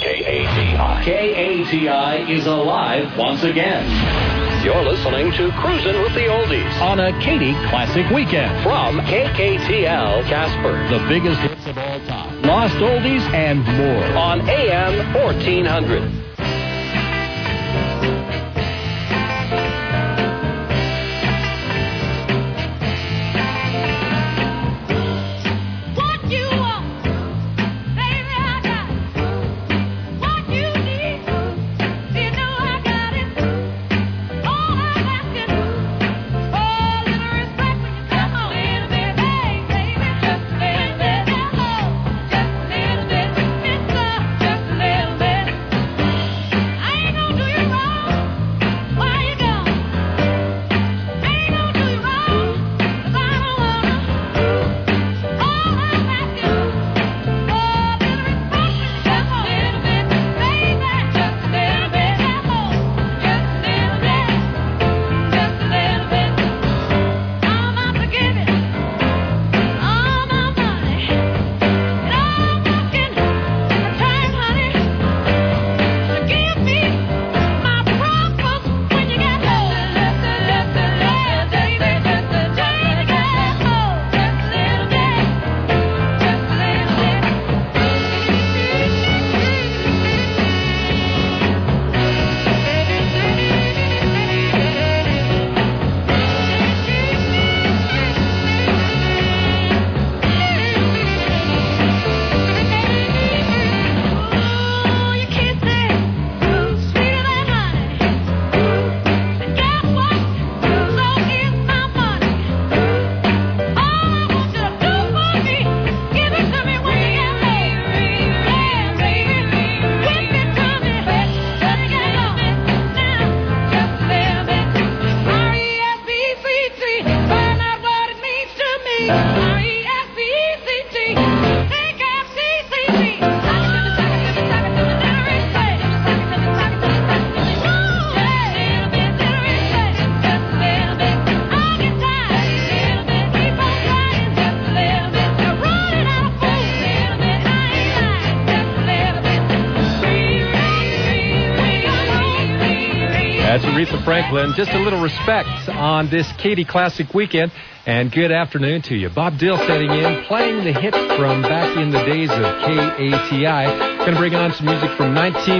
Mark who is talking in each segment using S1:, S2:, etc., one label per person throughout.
S1: KATI. KATI is alive once again.
S2: You're listening to Cruisin' with the Oldies
S1: on a Katy Classic Weekend.
S2: From KKTL Casper.
S1: The biggest hits of all time. Lost oldies and more.
S2: On AM 1400.
S3: That's Aretha Franklin. Just a little respect on this Katy Classic Weekend. And good afternoon to you. Bob Dill setting in, playing the hits from back in the days of KATI. Going to bring on some music from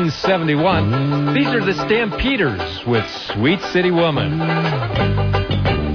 S3: 1971. These are the Stampeders with Sweet City Woman.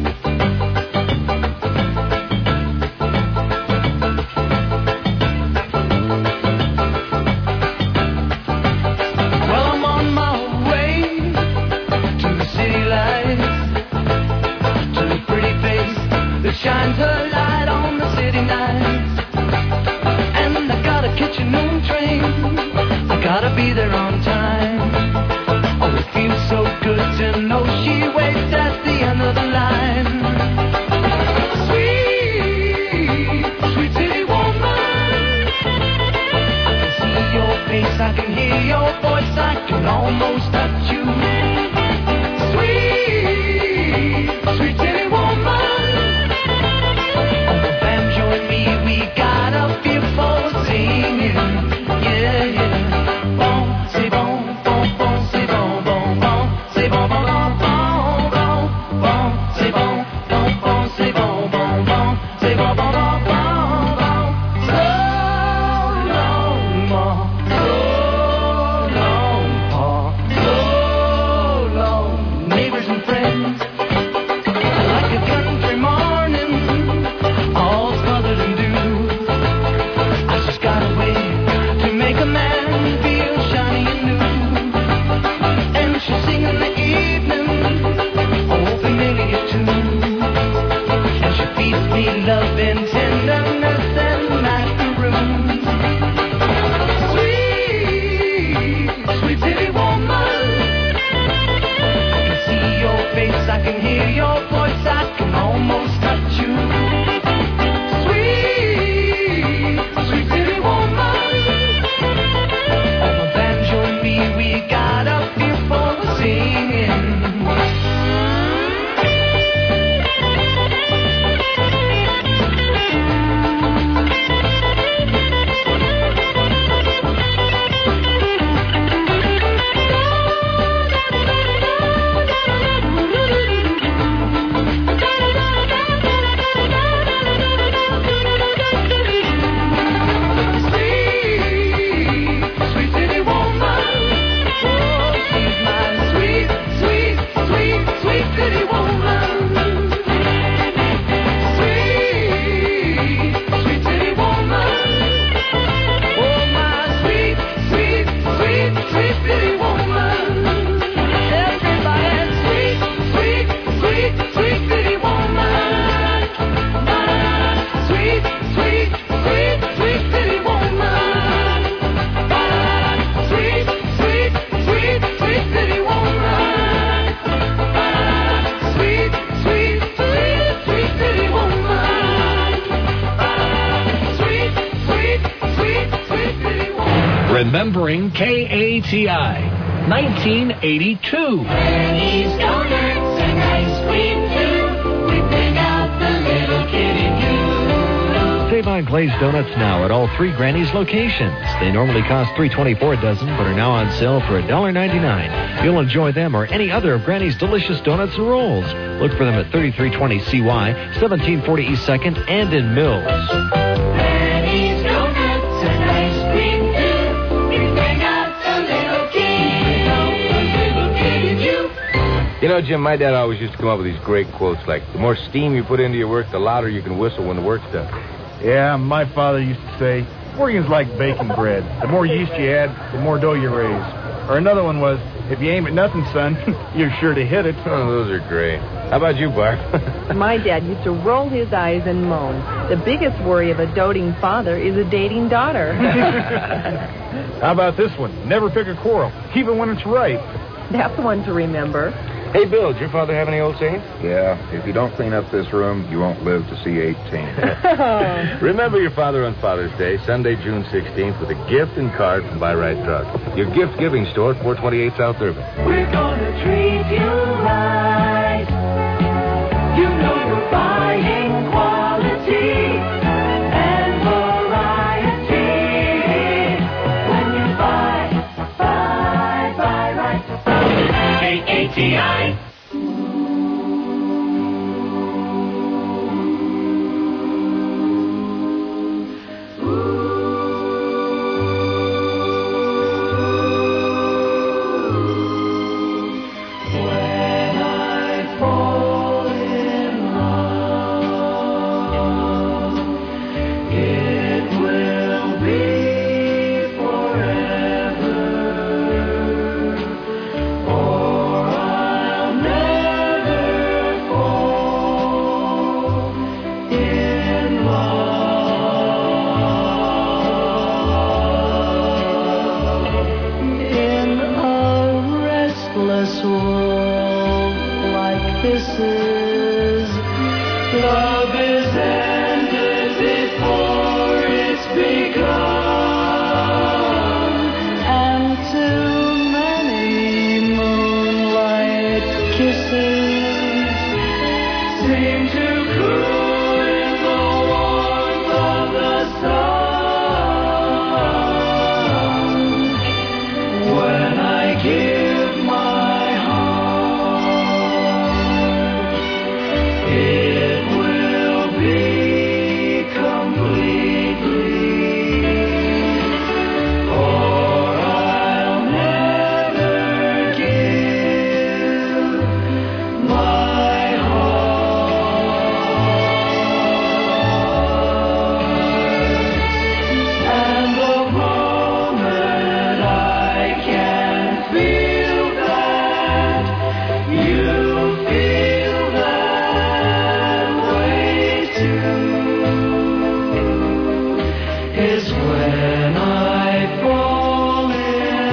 S4: Shines her light on the city nights, and I got a kitchen noon train. I gotta be there on time. Oh, it feels so good to know she waits at the end of the line. Sweet, sweet city woman. I can see your face, I can hear your voice, I can almost touch you. Sweet, sweet city woman.
S1: remembering KATI. 1982.
S4: Granny's donuts and ice cream too. We bring out the little kid in you.
S5: Save on glazed donuts now at all 3 Granny's locations. They normally cost $3.24 a dozen, but are now on sale for $1.99. You'll enjoy them or any other of Granny's delicious donuts and rolls. Look for them at 3320 CY, 1740 East 2nd, and in Mills.
S4: Granny's donuts and ice cream too. We bring out the little kid in you.
S6: You know, Jim, my dad always used to come up with these great quotes like, the more steam you put into your work, the louder you can whistle when the work's done.
S7: Yeah, my father used to say, working's like baking bread. The more yeast you add, the more dough you raise. Or another one was, if you aim at nothing, son, you're sure to hit it.
S6: Oh, those are great. How about you, Barb?
S8: My dad used to roll his eyes and moan. The biggest worry of a doting father is a dating daughter.
S7: How about this one? Never pick a quarrel, even when it's right.
S8: That's one to remember.
S6: Hey, Bill, did your father have any old sayings?
S9: Yeah, if you don't clean up this room, you won't live to see 18.
S6: Remember your father on Father's Day, Sunday, June 16th, with a gift and card from Buy Right Drug. Your gift-giving store, 428 South Irving.
S4: We're gonna treat you right. You know you're buying quality and variety. When you buy right. KATI. Love is ended before it's begun, and too many moonlight kisses seem to cool in the warmth of the sun. When I give my heart, it will be completely, or I'll never give my heart. And the moment I can feel that you feel that way too, is when I fall in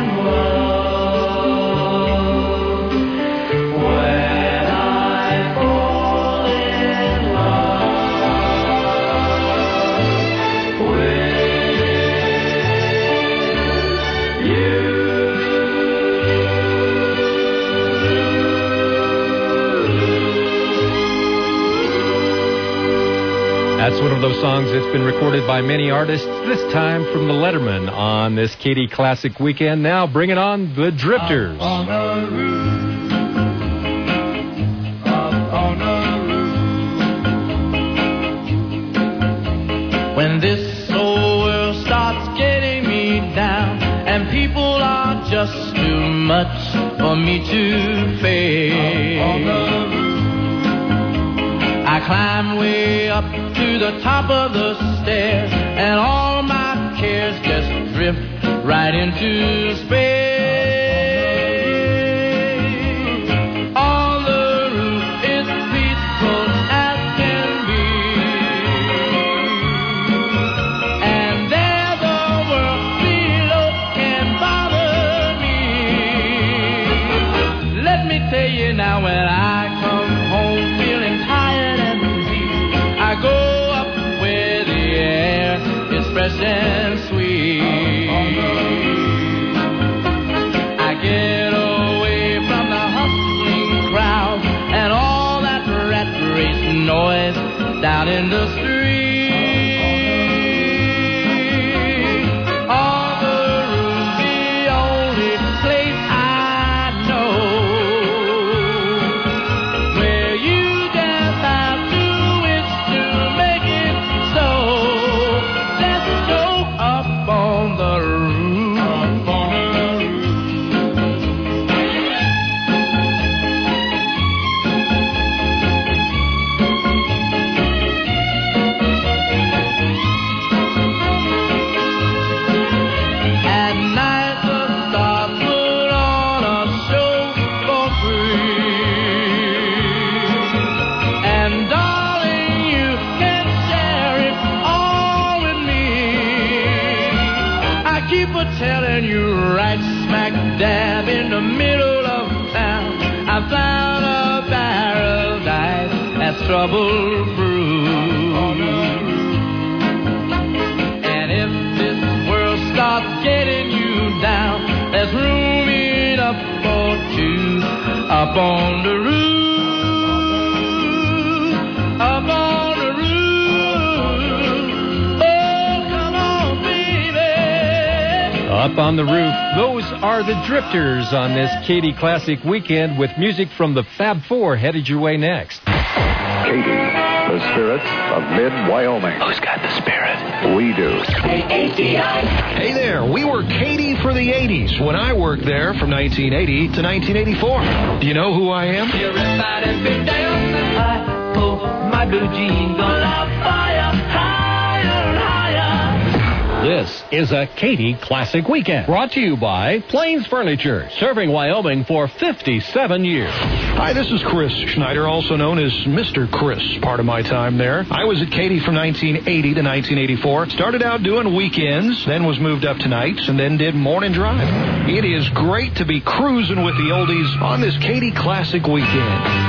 S4: love. When I fall in love with you.
S3: That's one of those songs that's been recorded by many artists, this time from the Letterman on this Katy Classic Weekend. Now bringing on the Drifters.
S4: On a roof, up on a roof. When this old world starts getting me down, and people are just too much for me to face, I climb way up to the top of the stairs, and all my cares just drift right into space. On the roof it's peaceful as can be, and there the world below can bother me. Let me tell you now, when I come home feeling tired and weak, I go up where the air is fresh and sweet. down in the street. On the roof, the only place I know where you just have to wish to make it so. Let's go up on the roof. Up on the telling you right smack dab in the middle of town, I found a paradise that's trouble proof. And if this world starts getting you down, there's room enough for two up on the roof, up on the roof.
S3: Up on the roof, those are the Drifters on this Katy Classic Weekend with music from the Fab Four headed your way next.
S9: Katy, the spirit of mid-Wyoming.
S2: Who's got the spirit?
S9: We do.
S1: Hey there, we were Katy for the 80s when I worked there from 1980 to 1984. Do you know who I am?
S4: I pull my blue jeans on fire, higher and higher.
S1: This is a Katy Classic Weekend, brought to you by Plains Furniture, serving Wyoming for 57 years. Hi, this is Chris Schneider, also known as Mr. Chris, part of my time there. I was at Katy from 1980 to 1984. Started out doing weekends, then was moved up to nights, and then did morning drive. It is great to be cruising with the oldies on this Katy Classic Weekend.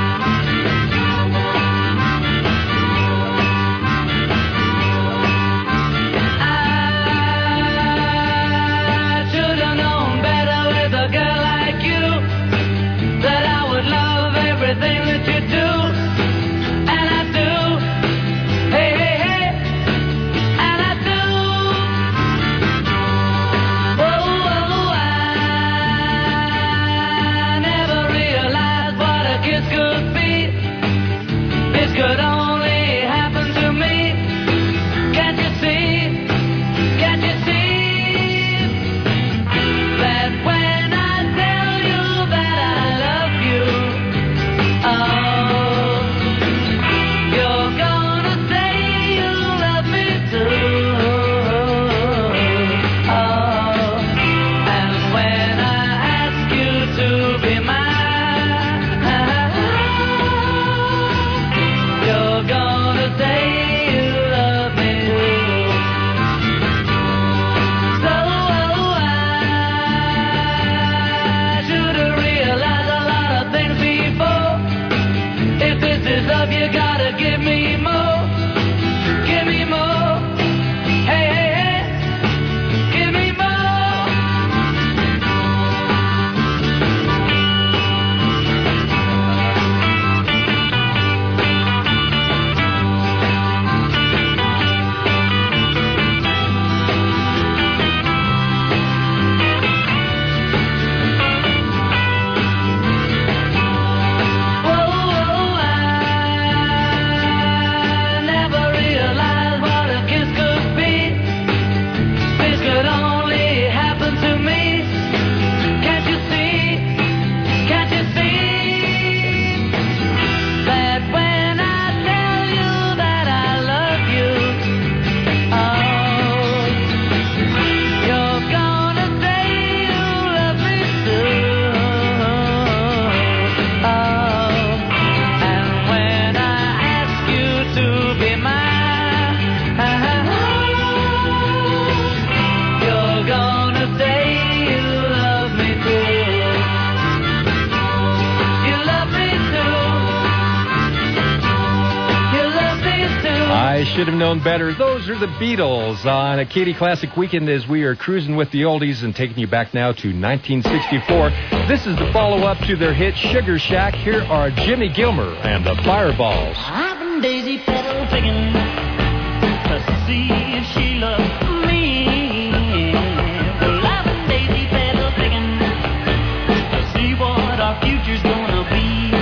S3: Should have known better. Those are the Beatles on a Katy Classic Weekend as we are cruising with the oldies and taking you back now to 1964. This is the follow-up to their hit Sugar Shack. Here are Jimmy Gilmer and the Fireballs.
S4: I've been daisy petal picking to see if she loves me. Well, I've been daisy petal picking to see what our future's gonna be.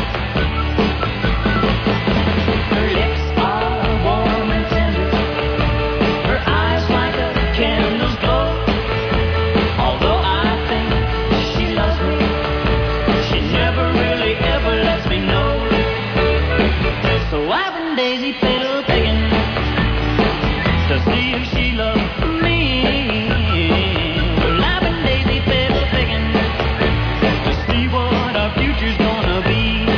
S4: Her lips are warm and tender, her eyes like a candle's glow. Although I think she loves me, she never really ever lets me know. So I've been daisy petal picking to see if she loves me. Well, I've been daisy petal picking to see what our future's gonna be.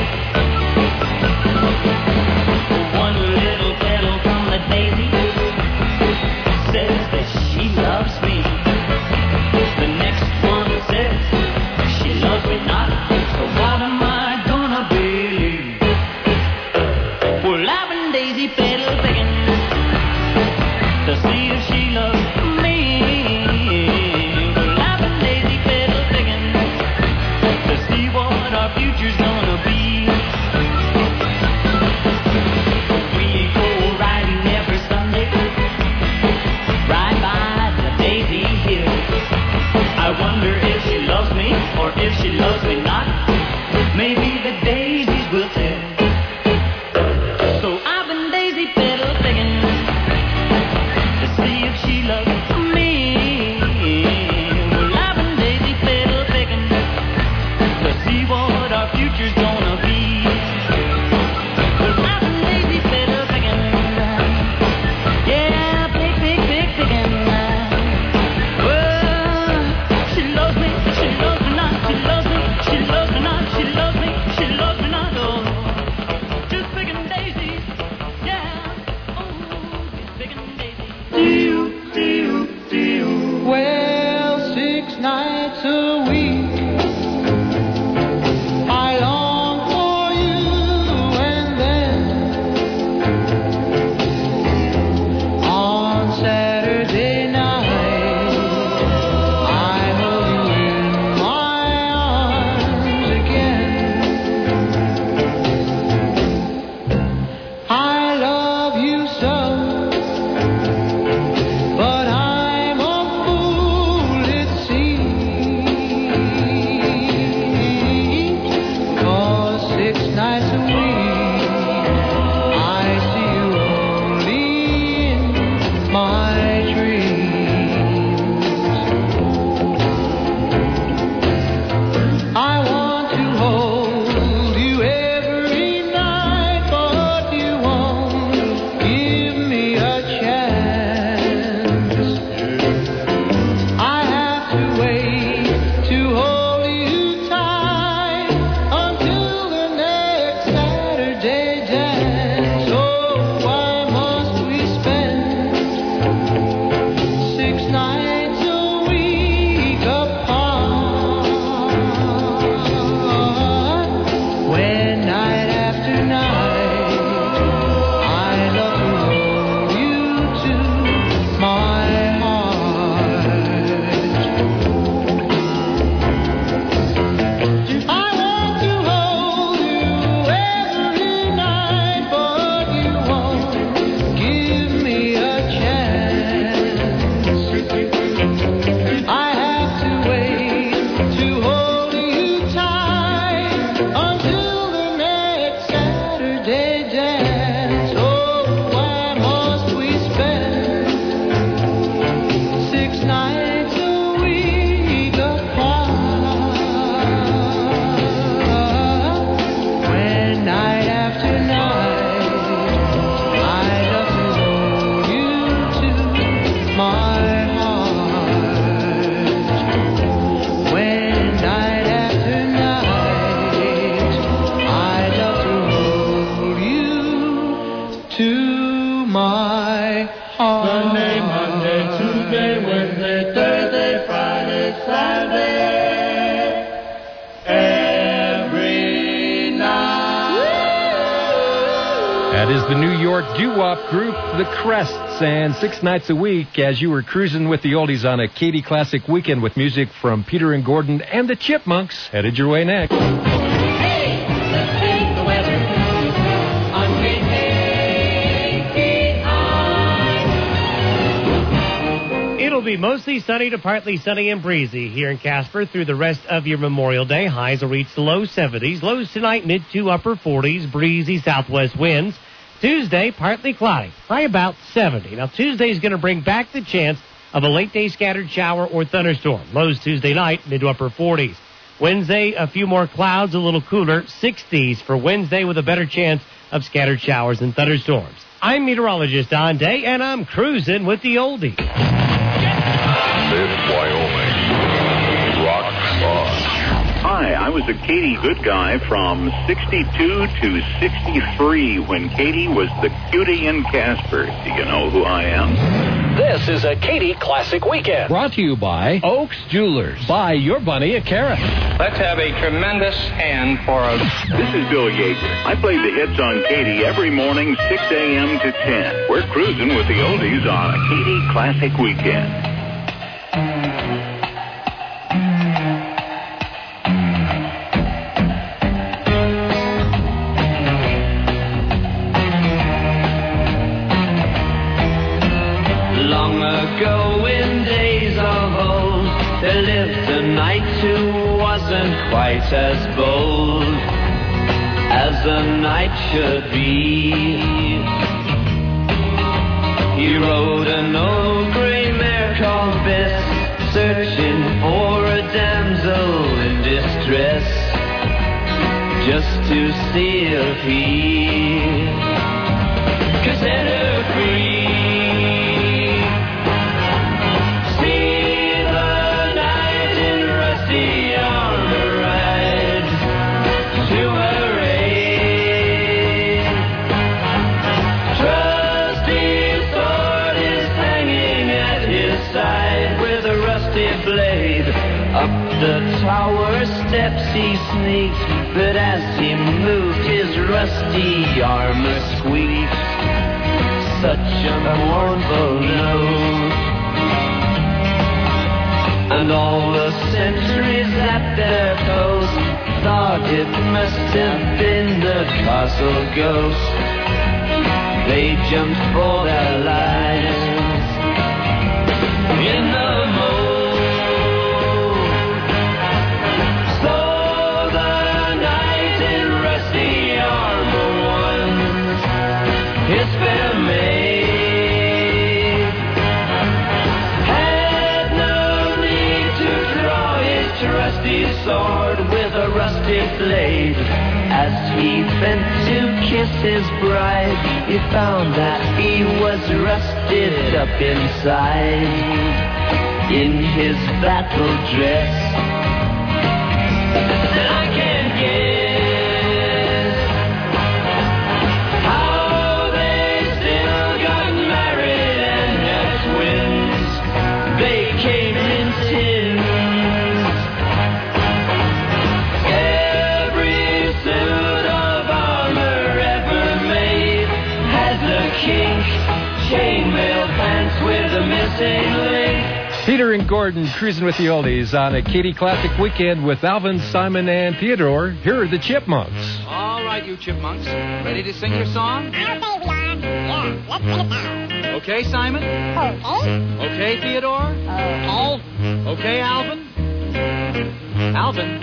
S4: One little petal from the daisy says that she loves me. The next one says she loves me not. So what am I gonna believe? Well, I've been daisy petal picking to see if she loves me. Well, I've been daisy petal picking to see what our future's gonna be. We go riding every Sunday, right by the daisy hill. I wonder if she loves me or if she loves me not. Maybe the daisies will tell. So I've been daisy petal picking to see if she loves me. Well, I've been daisy petal picking to see what our future's gonna be. Well, I've been daisy petal picking, yeah, picking. Well, she loves me not, she loves me not, she loves me not, she loves me not, oh. Just picking daisies, yeah, oh, just picking daisies.
S10: Well, 6 nights a week I long for you, and then on Saturday night I hold you in my arms again. I love you so, but I'm a fool, it seems, 'cause 6 nights a week I see you only in my dreams. I want to hold you every night, but you won't give me a chance. I have to wait to hold you tight until the next Saturday dance. Oh, why must we spend 6 nights a week apart, when night after night I love to hold you to my heart? I want to hold you every night, but you won't give me a chance. I have to wait to hold you tight until the next Saturday dance. Oh, why must we spend 6 nights a week apart, when night after night I love to hold you to my heart? When night after night I love to hold you to my heart.
S11: Sunday, Monday, Tuesday, Wednesday, Thursday, Friday, Saturday, every night.
S3: That is the New York doo-wop group, The Crests, and 6 nights a week as you were cruising with the oldies on a Katy Classic Weekend with music from Peter and Gordon and the Chipmunks. Headed your way next.
S4: Hey, let's take the weather on Great Hay.
S12: be mostly sunny to partly sunny and breezy here in Casper through the rest of your Memorial Day. Highs will reach the low 70s. Lows tonight, mid to upper 40s. Breezy southwest winds. Tuesday, partly cloudy. High about 70. Now, Tuesday is going to bring back the chance of a late-day scattered shower or thunderstorm. Lows Tuesday night, mid to upper 40s. Wednesday, a few more clouds, a little cooler. 60s for Wednesday with a better chance of scattered showers and thunderstorms. I'm meteorologist Don Day, and I'm cruising with the oldies.
S13: Mid-Wyoming. Rock on. Hi, I was a Katie good guy from 62 to 63 when Katie was the cutie in Casper. Do you know who I am?
S2: This is a Katie Classic Weekend.
S1: Brought to you by Oaks Jewelers. Buy your bunny a carrot.
S14: Let's have a tremendous hand for us.
S13: This is Bill Yeager. I play the hits on Katie every morning, 6 a.m. to 10. We're cruising with the oldies on a Katie Classic Weekend.
S4: Long ago in days of old, there lived a knight who wasn't quite as bold as a knight should be. He rode an old gray mare called Bess, searching for a damsel in distress, just to see if he could set her free. Up the tower steps he sneaks, but as he moved his rusty armor squeaked. Such a mournful note. And all the sentries at their post thought it must have been the castle ghost. They jumped for their lives in the moat. His fair maid had no need to draw his trusty sword with a rusty blade. As he bent to kiss his bride, he found that he was rusted up inside in his battle dress. And I can't guess chainmail pants with a missing link.
S3: Peter and Gordon cruising with the oldies on a Katie Classic Weekend with Alvin, Simon, and Theodore. Here are the Chipmunks.
S15: All right, you Chipmunks. Ready to sing your song?
S16: I'll say we are. Yeah, let's sing it now.
S15: Okay, Simon?
S16: Okay.
S15: Okay, Theodore?
S16: Okay.
S15: Okay, Alvin? Alvin?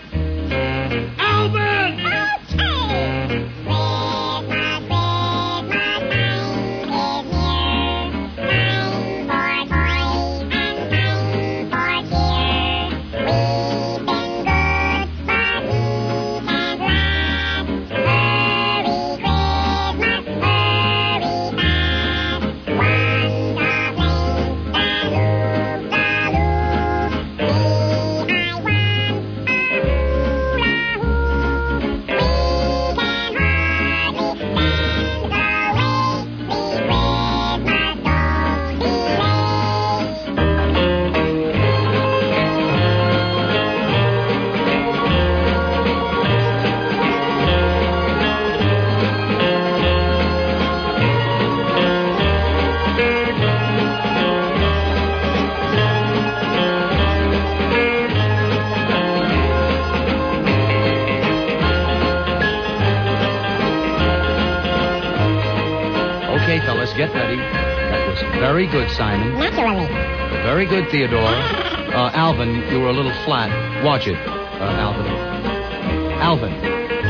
S16: Alvin! Okay.
S15: Okay, fellas, get ready. That was very good, Simon.
S16: Naturally.
S15: But Very good, Theodore. Alvin, you were a little flat. Watch it, Alvin. Alvin.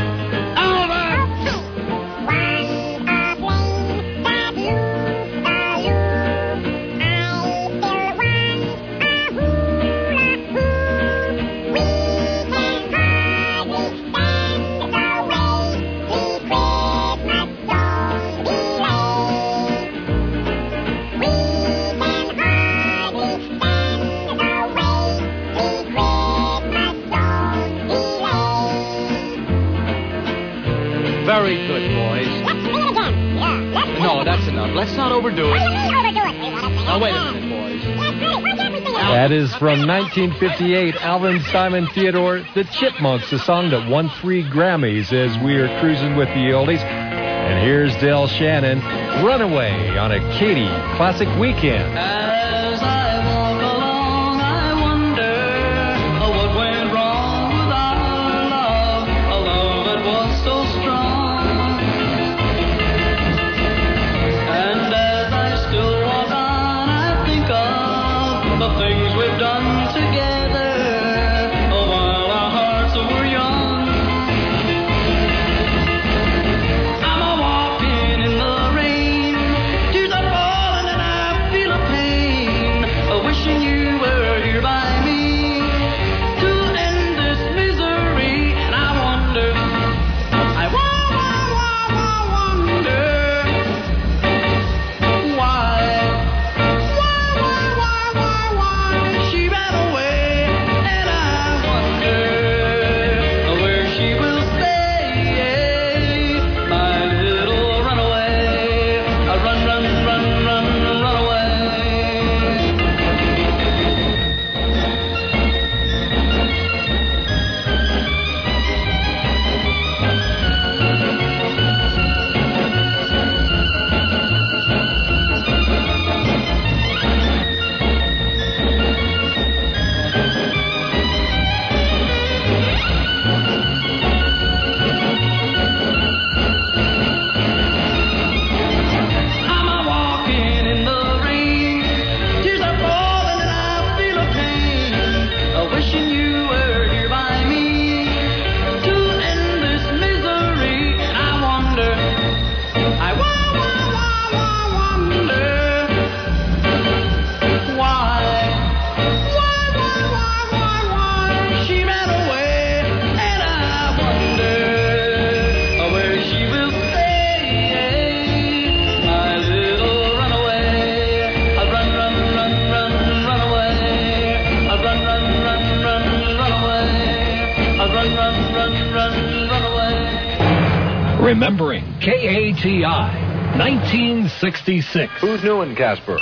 S15: Very good, boys.
S16: Let's sing it again. Yeah,
S15: No, that's enough. Let's not overdo it.
S16: overdo it. We gotta sing
S15: Now, wait a
S16: again.
S15: minute, boys.
S3: That is from 1958, Alvin, Simon, Theodore, the Chipmunks, a song that won 3 Grammys as we are cruising with the oldies. And here's Del Shannon, Runaway on a Katie Classic Weekend.
S10: As I walk along, I wonder what went wrong with our love, a love that was so strong. And as I still walk on, I think of the things we've done together while our hearts were young. I'm a walking in the rain, tears are falling and I feel a pain, wishing you were here by me to end this misery. And I wonder, I wonder why she ran away, and I wonder where she will stay, my little runaway. Run, run, run, run, run away. I'm a walking in the rain, tears are falling and I feel a pain, wishing you were here by me to end this misery. And I wonder, I wonder why she ran away, and I wonder where she will stay, my little runaway. Run, run, run, run, run away. Run, run, run, run, run away. Run, run, run, run, run away.
S1: Remembering KATI 1966.
S9: Who's new in Casper?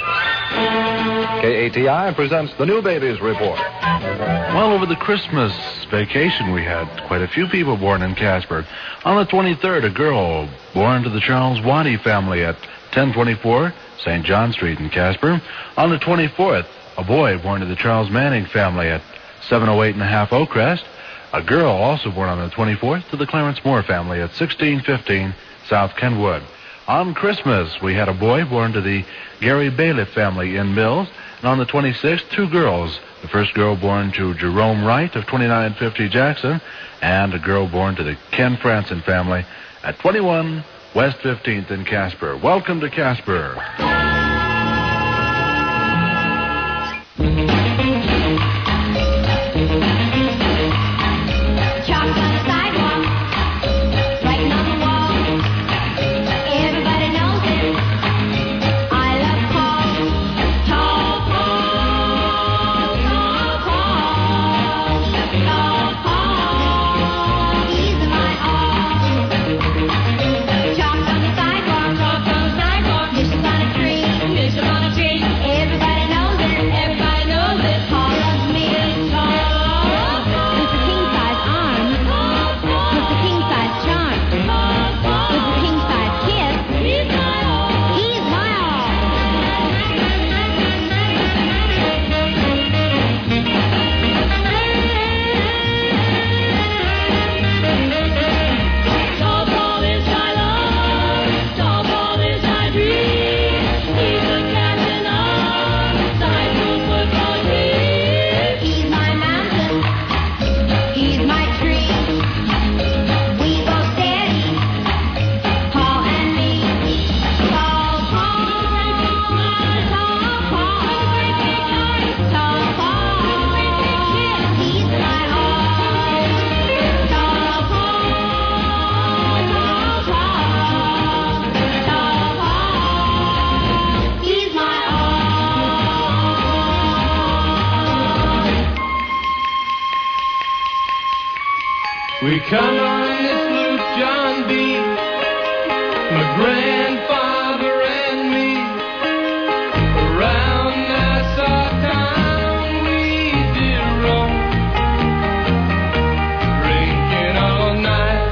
S9: KATI presents the New Babies Report.
S17: Well, over the Christmas vacation, we had quite a few people born in Casper. On the 23rd, a girl born to the Charles Waddy family at 1024 St. John Street in Casper. On the 24th, a boy born to the Charles Manning family at 708.5 Oakcrest. A girl also born on the 24th to the Clarence Moore family at 1615 South Kenwood. On Christmas, we had a boy born to the Gary Bailiff family in Mills. And on the 26th, 2 girls. The first girl born to Jerome Wright of 2950 Jackson, and a girl born to the Ken Franson family at 21 West 15th in Casper. Welcome to Casper.
S16: Chalk on the sidewalk, writing on the wall. Everybody knows it. I love Paul. Tall Paul, tall Paul, tall Paul. He's my all. Chalk on the sidewalk, dishes on a tree, dishes on a tree. Everybody knows it. Everybody knows it.
S11: We come on this loop, John B. My grandfather and me. Around Nassau town we did roam. Drinking all night.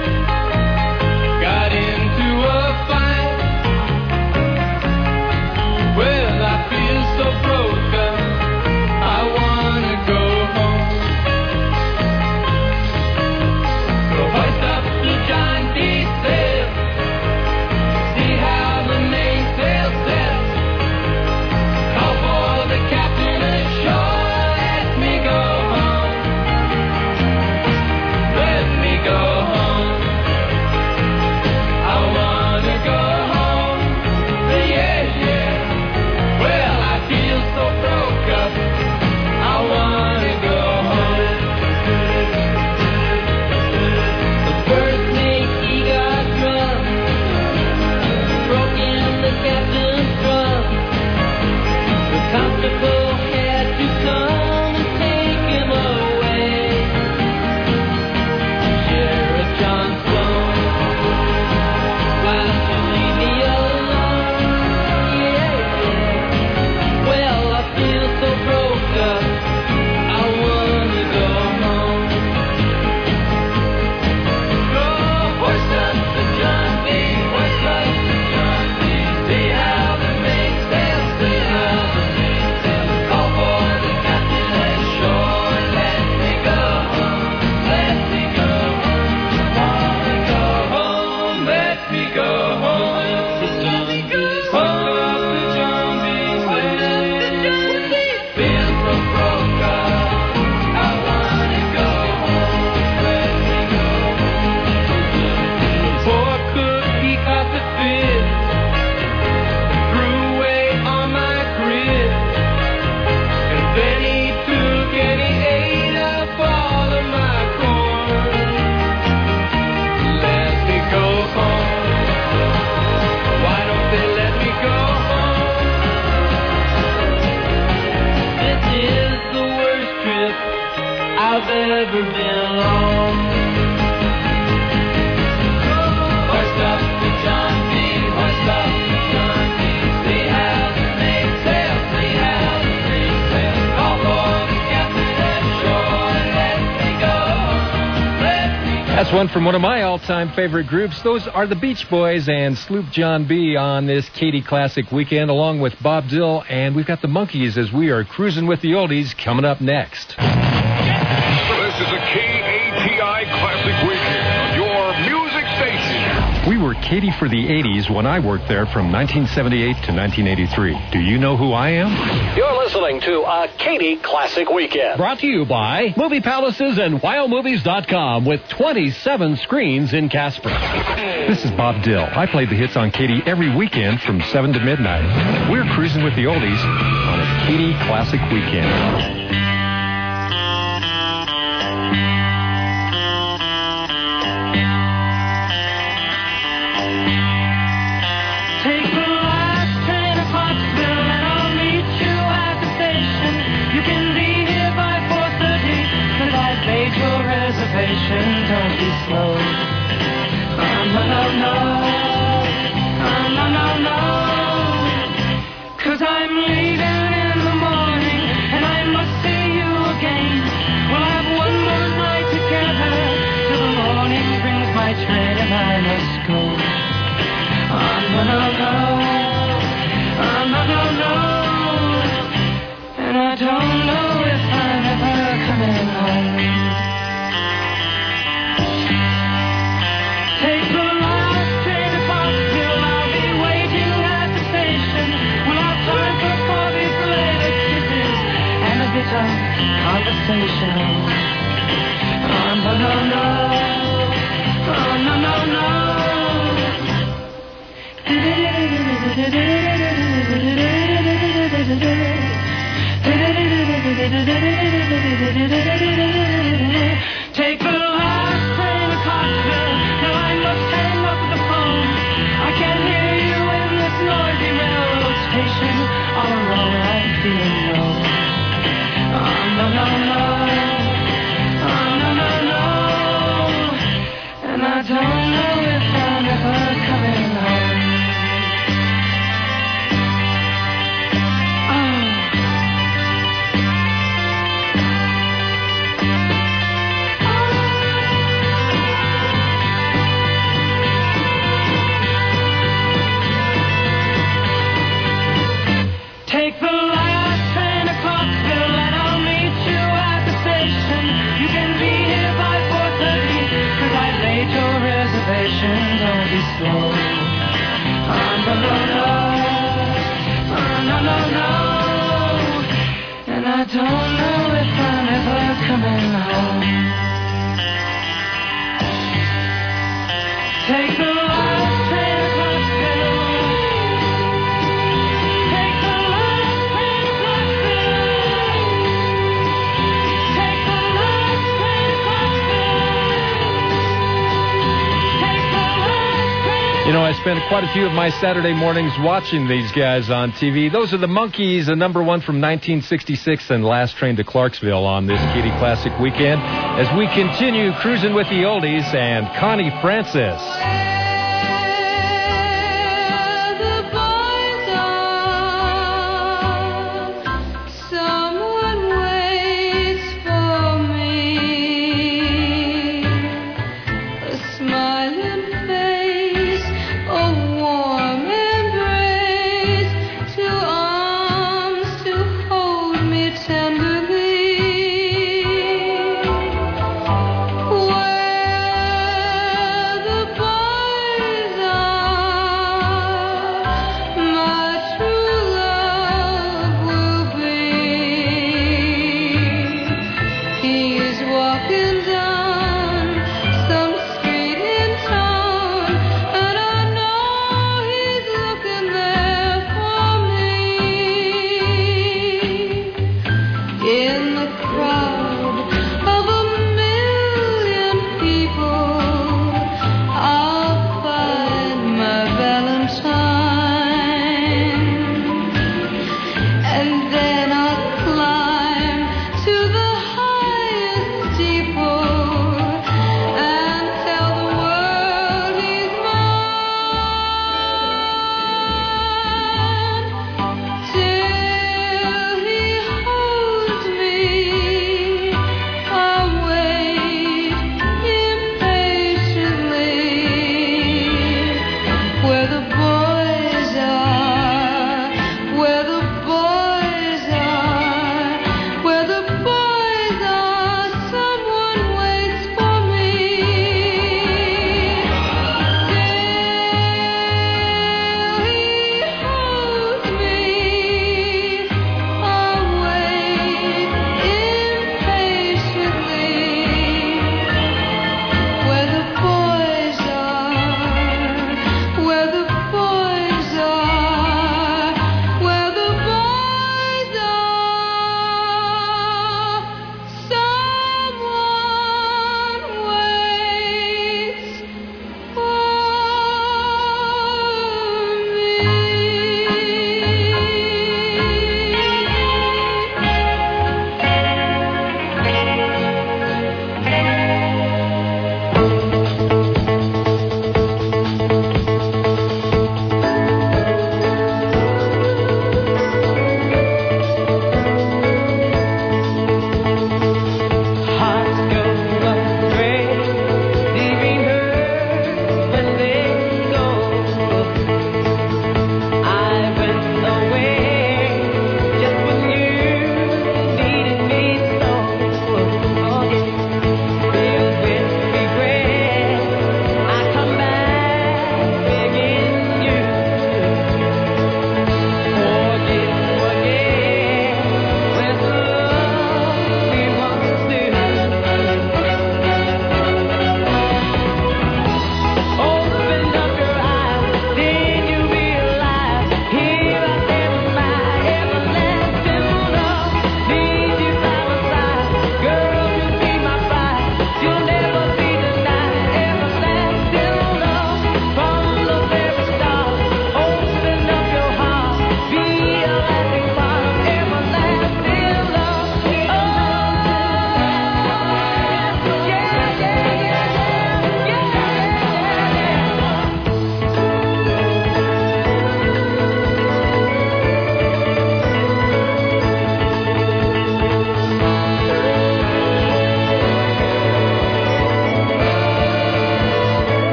S11: Got into a fight. Well, I feel so broke up. I wanna go home. So hoist up the John D. sail. See how the mainsail sets. Call for the captain ashore. Let me go home. Let me go home. I wanna go home. Yeah, yeah. Well, I feel so broke up. I wanna go home. The first mate, he got drunk. Broke in the captain's drum. The constable had to come and take him away. Sheriff John Sloan, why don't you leave me alone? Yeah, yeah. Well, I feel so broke up. I wanna go home. Go hoist up the John B. Hoist up the John B. See how the mainsail, see how the mainsail. Call for the captain ashore. Let me go home. Let me go home. I wanna go home. Let me go home. Hoist up the John B. Feel so broke up. I wanna go home. Let me go home. The poor cook, he caught the fit. Threw away all my grit. And then he took and he ate up all of my corn. Let me go home. Why don't they let me go home? This is the worst trip I've ever been on. Hoist up the John B. Hoist up the John B. See how the mainsail, see how the mainsail. Call for the captain ashore. Let me go. Let me go.
S3: That's one from one of my all-time favorite groups. Those are the Beach Boys and Sloop John B. on this Katy Classic Weekend, along with Bob Dill, and we've got the Monkees as we are cruising with the oldies coming up next.
S18: This is a KATI Classic Weekend, your music station.
S3: We were Katy for the 80s when I worked there from 1978 to 1983. Do you know who I am?
S2: You're listening to a Katy Classic Weekend.
S1: Brought to you by Movie Palaces and WildMovies.com with 27 screens in Casper.
S3: This is Bob Dill. I played the hits on Katy every weekend from 7 to midnight. We're cruising with the oldies on a Katy Classic Weekend.
S11: Take the last train to Pottsville and I'll meet you at the station. You can be here by 4:30 'cause I've made your reservation. Don't be slow. No, no, no. No, no, no. 'Cause I'm leaving in the morning and I must see you again. We'll have one more night together till the morning brings my train and I must go. No, no, no. No, no, no. And I don't know if I'm ever coming home. Take the last train to Pottsville. I'll be waiting at the station. We'll have time for coffee, belated kisses, and a bit of conversation. No, no, no. No, no, no. Take the last train to Pottsville. Now I must hang up the phone. I can't hear you in this noisy railroad station. All alone I'm feeling low. No, no, no. No, no, no. You can be here by 4:30, 'cause I laid your reservation. Don't be slow. No, no, no. No, no, no. And I don't know if I'm ever coming home. Take the last train across town. Take the last train across town. Take the last train across town. Take the last train.
S3: You know, I spent quite a few of my Saturday mornings watching these guys on TV. Those are the Monkees, the number one from 1966 and Last Train to Clarksville on this Katie Classic Weekend as we continue cruising with the oldies and Connie Francis.
S16: Someone waits for me. A smiling face, a warm embrace, 2 arms to hold me tenderly. Where the boys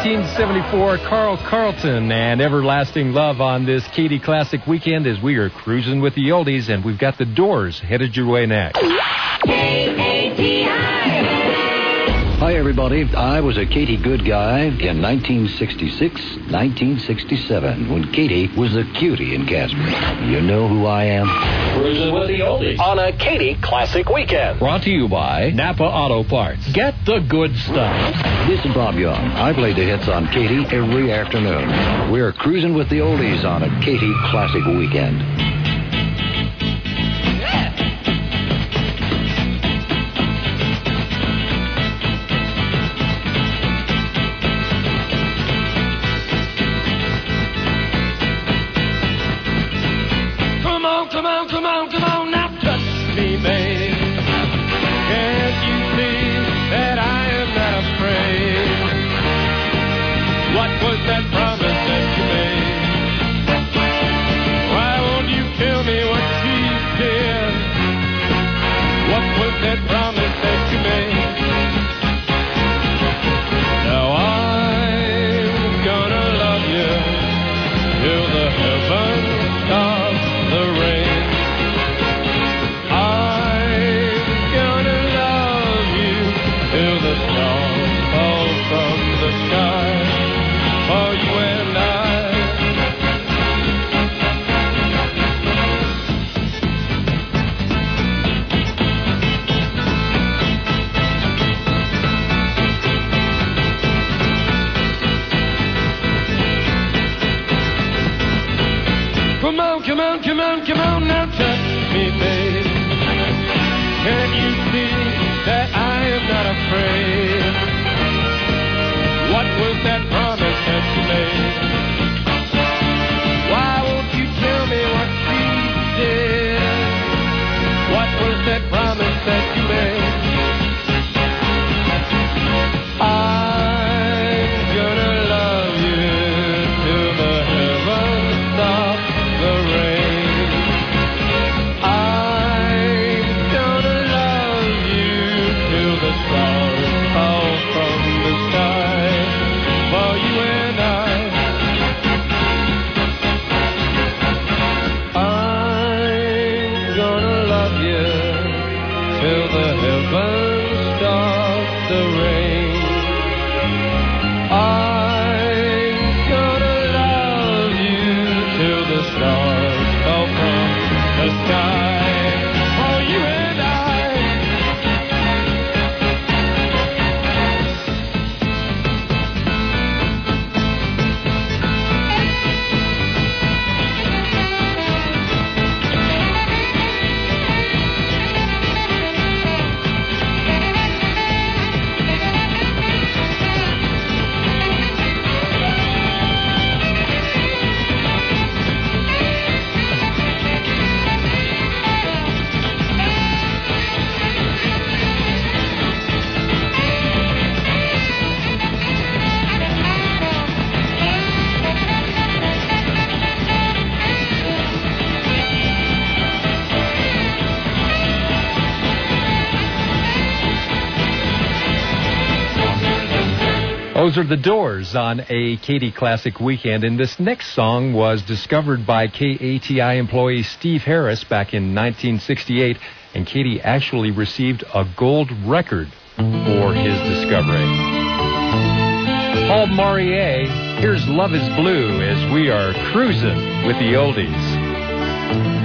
S3: 1974, Carl Carlton and Everlasting Love on this Katy Classic Weekend as we are cruising with the oldies, and we've got the Doors headed your way next.
S19: Hi, everybody. I was a Katy good guy in 1966, 1967, when Katy was the cutie in Casper. You know who I am?
S2: Cruising with the oldies on a Katy Classic Weekend.
S1: Brought to you by Napa Auto Parts. Get the good stuff.
S19: This is Bob Young. I play the hits on Katy every afternoon. We're cruising with the oldies on a Katy Classic Weekend.
S11: Come on, now touch me, babe. Can't you see that I am not afraid? What was that promise that you made? Why won't you tell me what she did? What was that promise that you made? Now I'm gonna love you till the heavens stop the rain. Come on, now touch me, babe. Can't you see that I am not afraid? What was that promise that you made? Why won't you tell me what she did? What was that promise that you made? I'm gonna love you till the heavens stop the rain.
S3: Those are the Doors on a Katy Classic Weekend, and this next song was discovered by KATI employee Steve Harris back in 1968, and Katy actually received a gold record for his discovery. Paul Maurier, here's Love is Blue as we are cruising with the oldies.